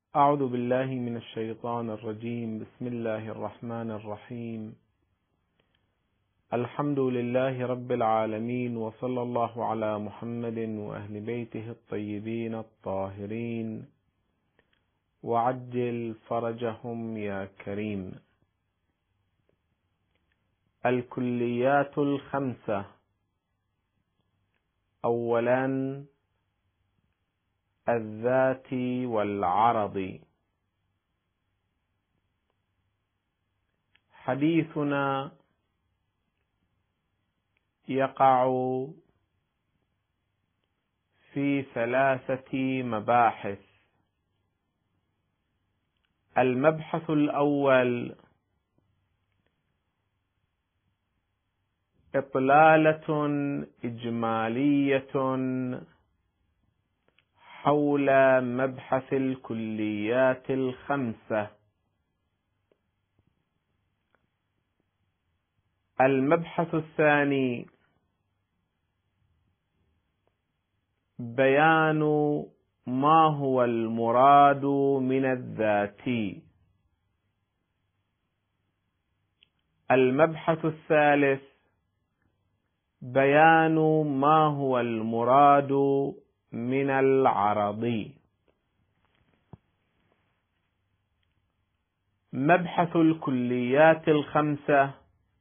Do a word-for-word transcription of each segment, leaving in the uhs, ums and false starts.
أعوذ بالله من الشيطان الرجيم. بسم الله الرحمن الرحيم. الحمد لله رب العالمين، وصلى الله على محمد وأهل بيته الطيبين الطاهرين، وعجل فرجهم يا كريم. الكليات الخمسة. أولا الذات والعرض. حديثنا يقع في ثلاثة مباحث. المبحث الأول إطلالة إجمالية حول مبحث الكليات الخمسة. المبحث الثاني بيان ما هو المراد من الذاتي. المبحث الثالث بيان ما هو المراد من العرض. مبحث الكليات الخمسة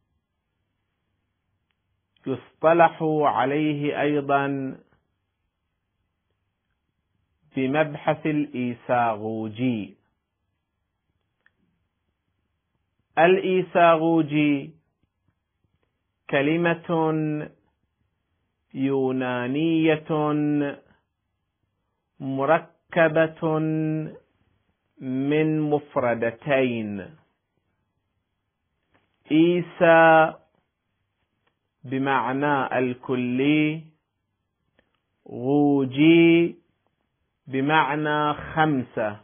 يصطلح عليه أيضا بمبحث الإيساغوجي. الإيساغوجي كلمة يونانية مركبة من مفردتين: إيسا بمعنى الكلي، غوجي بمعنى خمسة.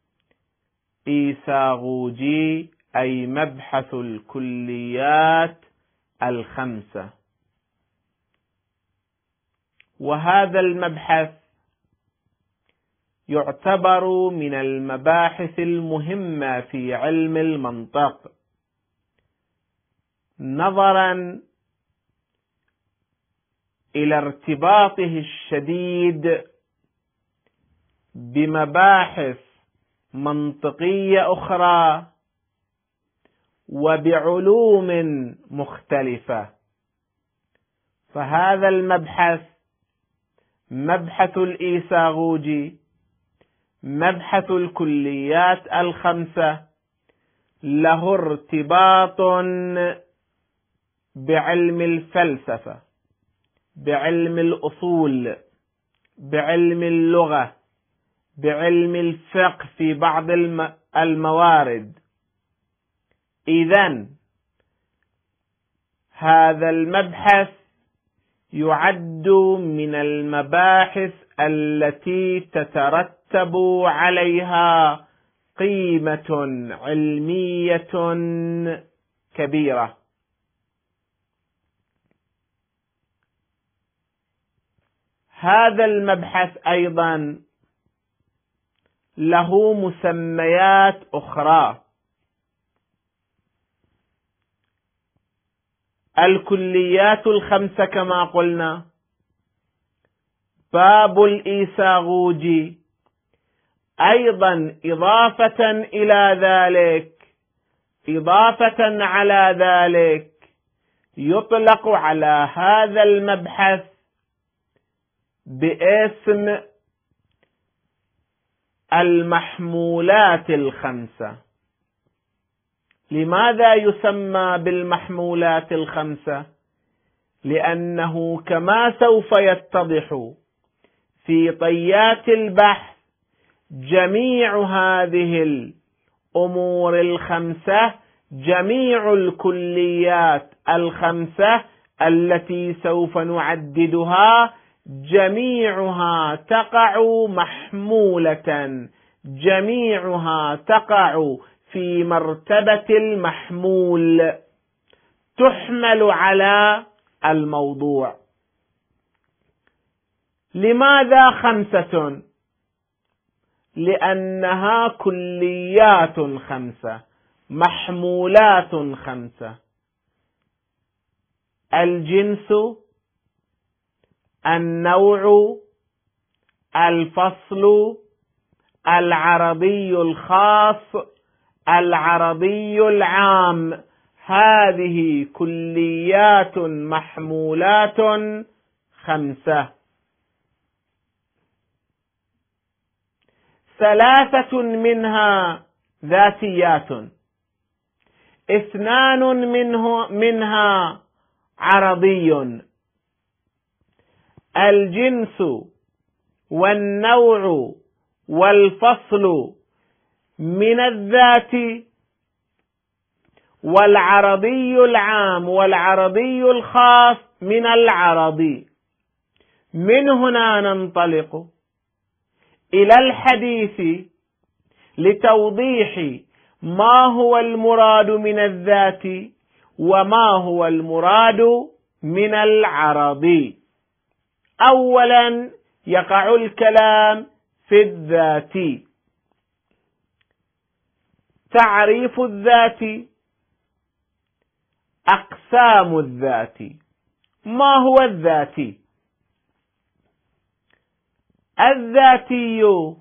إيساغوجي أي مبحث الكليات الخمسة. وهذا المبحث يعتبر من المباحث المهمة في علم المنطق، نظرا إلى ارتباطه الشديد بمباحث منطقية أخرى وبعلوم مختلفة. فهذا المبحث، مبحث الإيساغوجي، مبحث الكليات الخمسة، له ارتباط بعلم الفلسفة، بعلم الأصول، بعلم اللغة، بعلم الفقه في بعض الموارد. إذن هذا المبحث يعد من المباحث التي تترتب عليها قيمة علمية كبيرة. هذا المبحث أيضا له مسميات أخرى. الكليات الخمسة كما قلنا، باب الإيساغوجي أيضا إضافة إلى ذلك، إضافة على ذلك يطلق على هذا المبحث باسم المحمولات الخمسة. لماذا يسمى بالمحمولات الخمسة؟ لأنه كما سوف يتضح في طيات البحث جميع هذه الأمور الخمسة، جميع الكليات الخمسة التي سوف نعددها، جميعها تقع محمولة، جميعها تقع في مرتبة المحمول، تحمل على الموضوع. لماذا خمسة؟ لأنها كليات خمسة، محمولات خمسة: الجنس، النوع، الفصل، العربي الخاص، العربي العام. هذه كليات محمولات خمسة. ثلاثة منها ذاتيات، اثنان منه منها عرضي: الجنس والنوع والفصل من الذات، والعرضي العام والعرضي الخاص من العرض. من هنا ننطلق إلى الحديث لتوضيح ما هو المراد من الذات وما هو المراد من العرض. أولا يقع الكلام في الذات. تعريف الذات: أقسام الذات. ما هو الذاتي؟ الذاتي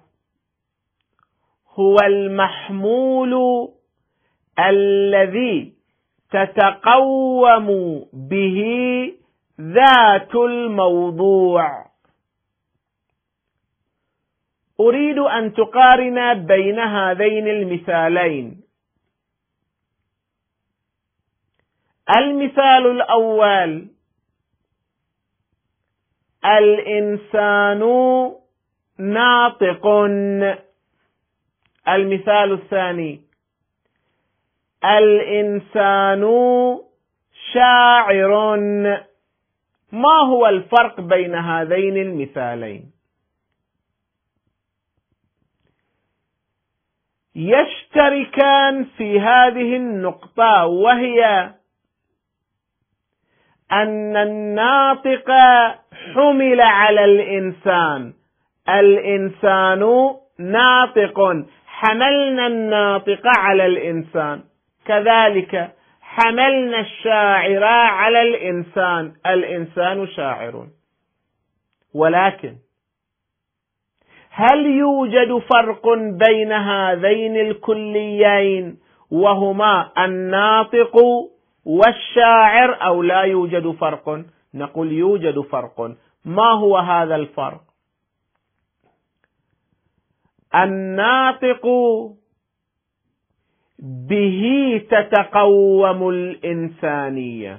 هو المحمول الذي تتقوم به ذات الموضوع. أريد أن تقارن بين هذين المثالين. المثال الأول: الإنسان ناطق. المثال الثاني: الإنسان شاعر. ما هو الفرق بين هذين المثالين؟ يشتركان في هذه النقطة، وهي أن الناطق حمل على الإنسان. الإنسان ناطق، حملنا الناطق على الإنسان. كذلك حملنا الشاعر على الإنسان. الإنسان شاعر. ولكن هل يوجد فرق بين هذين الكليين وهما الناطق والشاعر أو لا يوجد فرق؟ نقول يوجد فرق. ما هو هذا الفرق؟ الناطق به تتقوم الإنسانية.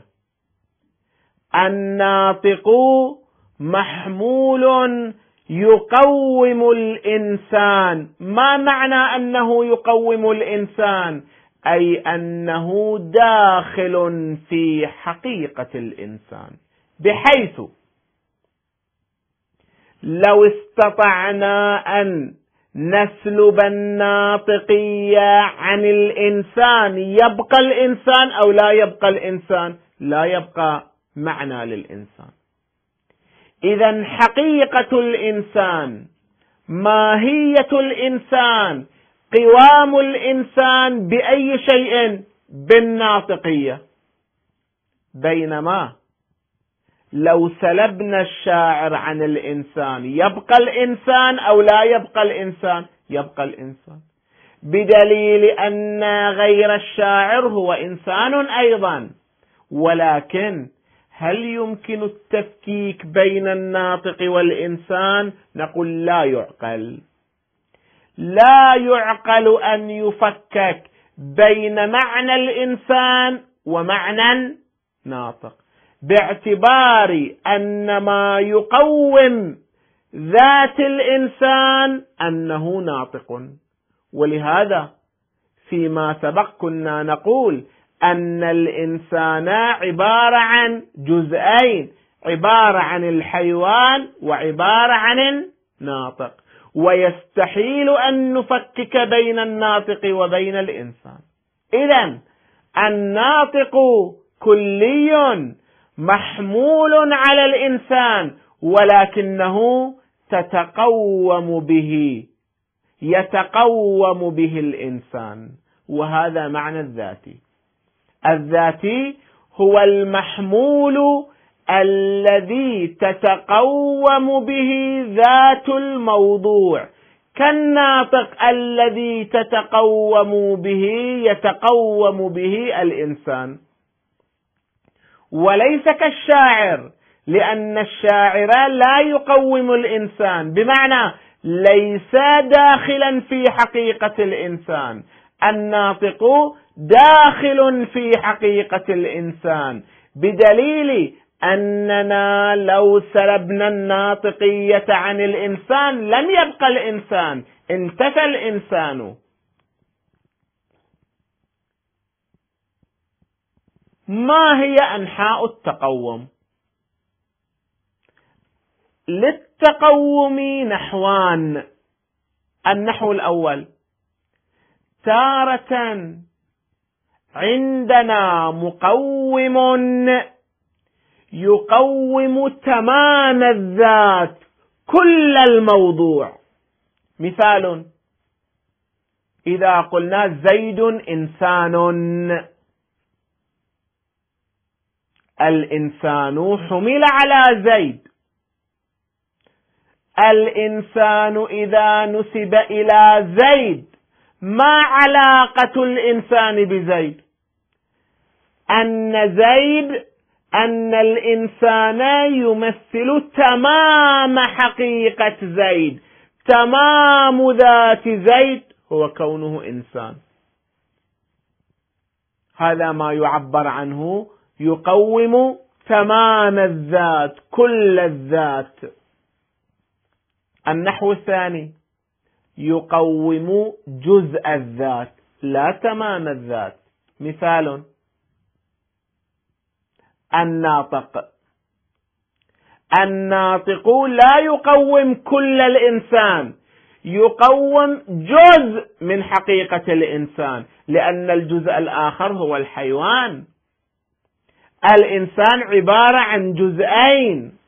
الناطق محمول يقوم الإنسان. ما معنى أنه يقوم الإنسان؟ أي أنه داخل في حقيقة الإنسان، بحيث لو استطعنا أن نسلب الناطقية عن الإنسان يبقى الإنسان أو لا يبقى الإنسان؟ لا يبقى معنى للإنسان. إذن حقيقة الإنسان، ماهية الإنسان، قوام الإنسان بأي شيء؟ بالناطقية. بينما لو سلبنا الشاعر عن الإنسان يبقى الإنسان أو لا يبقى الإنسان؟ يبقى الإنسان، بدليل أن غير الشاعر هو إنسان أيضا. ولكن هل يمكن التفكيك بين الناطق والإنسان؟ نقول لا يعقل. لا يعقل أن يفكك بين معنى الإنسان ومعنى ناطق، باعتبار أن ما يقوم ذات الإنسان أنه ناطق. ولهذا فيما سبق كنا نقول أن الإنسان عبارة عن جزئين، عبارة عن الحيوان وعبارة عن الناطق، ويستحيل أن نفكك بين الناطق وبين الإنسان. إذن الناطق كلي محمول على الإنسان، ولكنه تتقوم به يتقوم به الإنسان، وهذا معنى الذاتي. الذاتي هو المحمول الذي تتقوم به ذات الموضوع، كالناطق الذي تتقوم به يتقوم به الإنسان، وليس كالشاعر، لأن الشاعر لا يقوم الإنسان، بمعنى ليس داخلا في حقيقة الإنسان. الناطق داخل في حقيقة الإنسان، بدليل أننا لو سلبنا الناطقية عن الإنسان لم يبقى الإنسان، انتفى الإنسان. ما هي أنحاء التقوم؟ للتقوم نحوان. النحو الأول: تارة عندنا مقوم يقوم تمام الذات كل الموضوع. مثال: إذا قلنا زيد إنسان، الإنسان حمل على زيد. الإنسان إذا نسب إلى زيد، ما علاقة الإنسان بزيد؟ أن زيد أن الإنسان يمثل تمام حقيقة زيد، تمام ذات زيد هو كونه إنسان. هذا ما يعبر عنه يقوم تمام الذات كل الذات. النحو الثاني: يقوم جزء الذات لا تمام الذات. مثال: الناطق. الناطق لا يقوم كل الإنسان، يقوم جزء من حقيقة الإنسان، لأن الجزء الآخر هو الحيوان. الإنسان عبارة عن جزئين،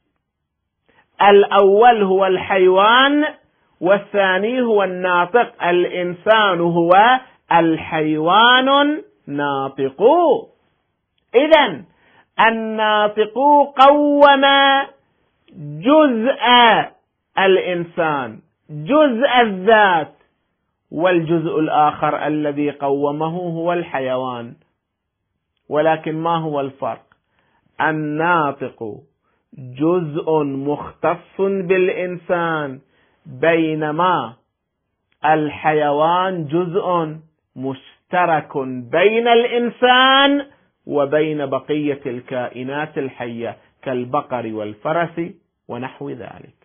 الأول هو الحيوان والثاني هو الناطق. الإنسان هو الحيوان ناطق. إذن الناطق قوم جزء الإنسان، جزء الذات، والجزء الآخر الذي قومه هو الحيوان. ولكن ما هو الفرق؟ الناطق جزء مختص بالإنسان، بينما الحيوان جزء مشترك بين الإنسان وبين بقية الكائنات الحية كالبقر والفرس ونحو ذلك.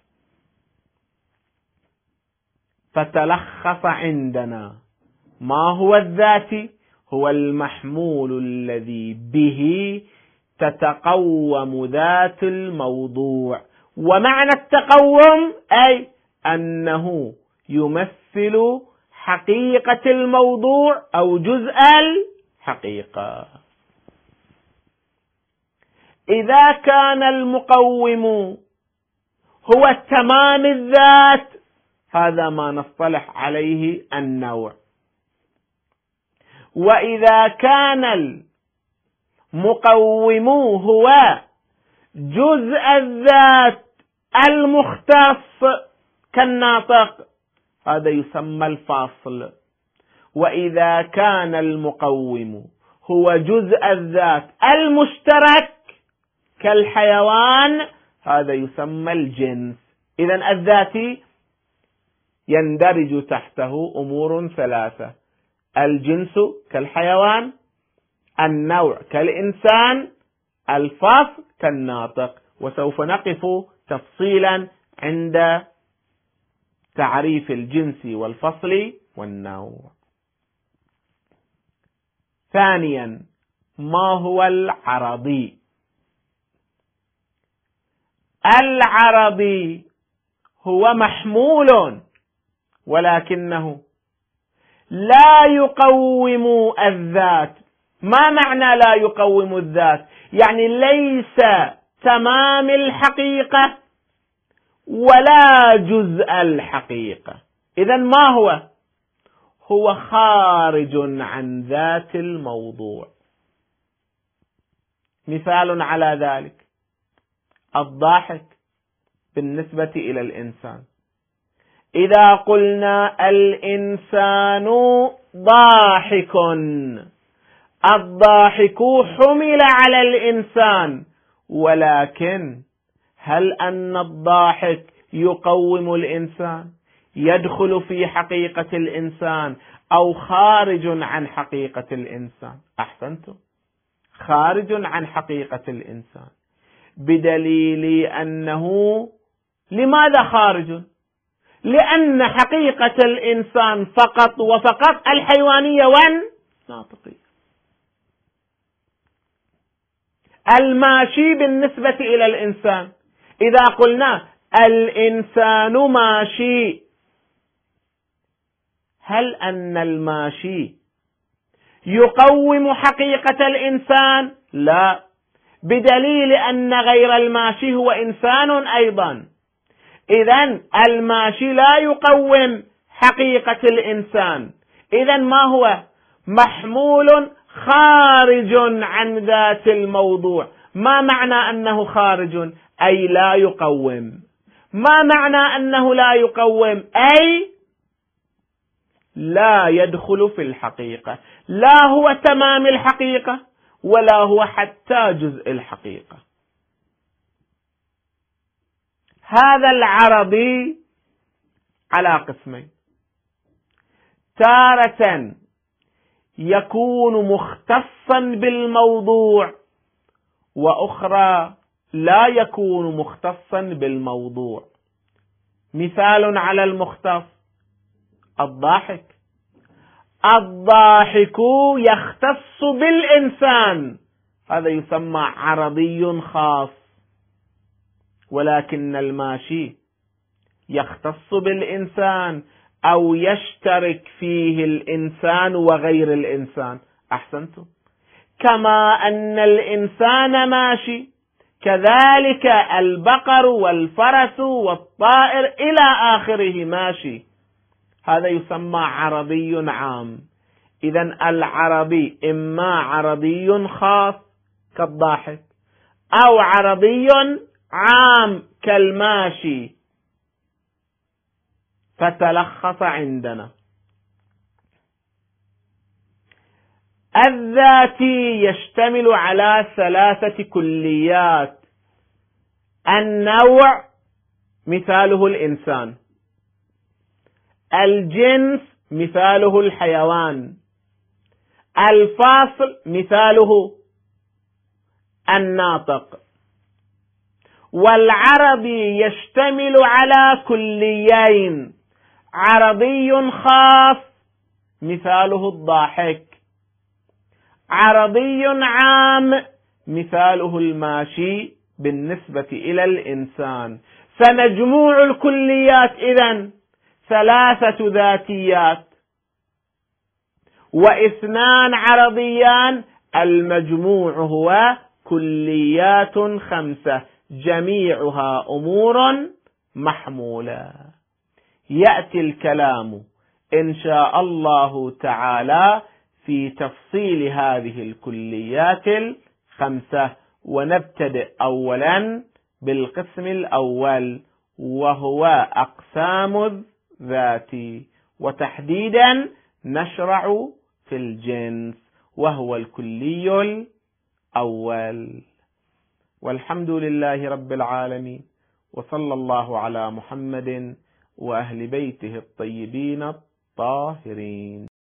فتلخص عندنا ما هو الذاتي؟ هو المحمول الذي به تتقوم ذات الموضوع. ومعنى التقوم أي أنه يمثل حقيقة الموضوع أو جزء الحقيقة. إذا كان المقوم هو تمام الذات، هذا ما نصطلح عليه النوع. وإذا كان المقوم هو جزء الذات المختص كالناطق، هذا يسمى الفاصل. وإذا كان المقوم هو جزء الذات المشترك كالحيوان، هذا يسمى الجنس. إذن الذاتي يندرج تحته أمور ثلاثة: الجنس كالحيوان، النوع كالإنسان، الفصل كالناطق. وسوف نقف تفصيلا عند تعريف الجنس والفصل والنوع. ثانيا: ما هو العرضي؟ العرضي هو محمول ولكنه لا يقوم الذات. ما معنى لا يقوم الذات؟ يعني ليس تمام الحقيقة ولا جزء الحقيقة. إذن ما هو؟ هو خارج عن ذات الموضوع. مثال على ذلك الضاحك بالنسبة إلى الإنسان. إذا قلنا الإنسان ضاحك، الضاحك حمل على الإنسان، ولكن هل أن الضاحك يقوم الإنسان، يدخل في حقيقة الإنسان، أو خارج عن حقيقة الإنسان؟ أحسنتم، خارج عن حقيقة الإنسان، بدليل أنه لماذا خارج؟ لأن حقيقة الإنسان فقط وفقط الحيوانية والناطقية. الماشي بالنسبة إلى الإنسان، إذا قلنا الإنسان ماشي، هل أن الماشي يقوم حقيقة الإنسان؟ لا، بدليل أن غير الماشي هو إنسان أيضا. إذن الماشي لا يقوم حقيقة الإنسان، إذن ما هو؟ محمول خارج عن ذات الموضوع. ما معنى أنه خارج؟ أي لا يقوم. ما معنى أنه لا يقوم؟ أي لا يدخل في الحقيقة، لا هو تمام الحقيقة ولا هو حتى جزء الحقيقة. هذا العربي على قسمين: تارة يكون مختصا بالموضوع، وأخرى لا يكون مختصا بالموضوع. مثال على المختص الضاحك. الضاحك يختص بالإنسان، هذا يسمى عربي خاص، ولكن الماشي يختص بالإنسان أو يشترك فيه الإنسان وغير الإنسان. أحسنتم. كما أن الإنسان ماشي، كذلك البقر والفرس والطائر إلى آخره ماشي، هذا يسمى عربي عام. إذن العربي إما عربي خاص كالضاحك، أو عربي عام كالماشي. فتلخص عندنا: الذاتي يشتمل على ثلاثة كليات: النوع مثاله الإنسان، الجنس مثاله الحيوان، الفاصل مثاله الناطق. والعربي يشتمل على كليين: عربي خاص مثاله الضاحك، عربي عام مثاله الماشي بالنسبة إلى الإنسان. فمجموع الكليات إذن ثلاثة ذاتيات واثنان عربيان، المجموع هو كليات خمسة جميعها أمور محمولة. يأتي الكلام إن شاء الله تعالى في تفصيل هذه الكليات الخمسة، ونبتدئ أولا بالقسم الأول وهو أقسام الذات، وتحديدا نشرع في الجنس وهو الكلي الأول. والحمد لله رب العالمين، وصلى الله على محمد وأهل بيته الطيبين الطاهرين.